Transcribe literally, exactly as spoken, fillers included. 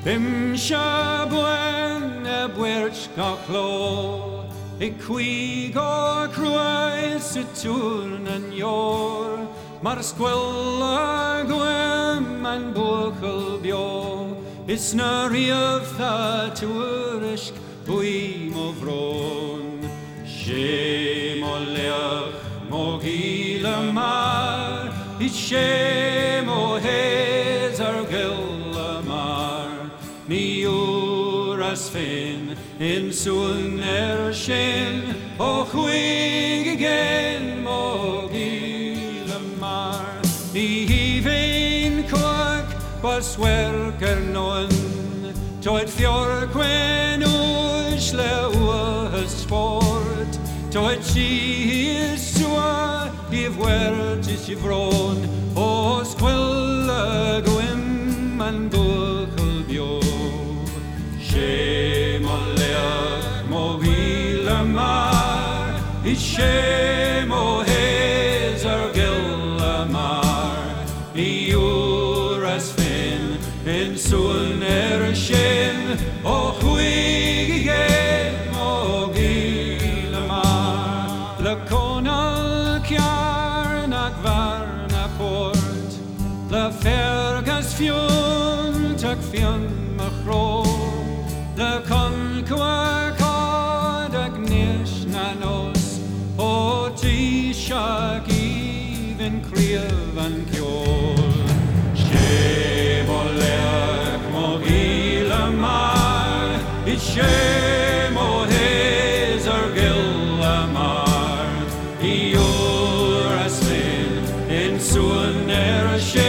Bim shabwen e bwerch ga chlo, I cwi go croes y tŵrn yn ior, Mar sgwel a gwem an bwchel bio, Is na riaf tha tŵrish bwy mo fron. She mo leach mo gil y mar, I she mo hez ar gil y mar, Ni yw'r as fin in sŵn er sin, O chwig gen mo gil y mar. Ni hifein cwag gwal swerg er noen, Toed fior cwen wys le wys sport, Toed si is swa I fwert is I fron, O sgwyl y gwym an bwchel bio. She mo leach mo gil y mar, I she mo hez ar gil y mar, Ni yw'r as fin in sŵn er sin, O chwig gen mo gil y mar. Le conal ciarn ac farn a port, Le fergas fiwn tac fiwn my chro, Le concwa cod ag nish na nos, O ti siag even criaf an ciol. She mo leach mo gil y mar, I she mo hez ar gil y mar, I yw'r as fin in sŵn er y she,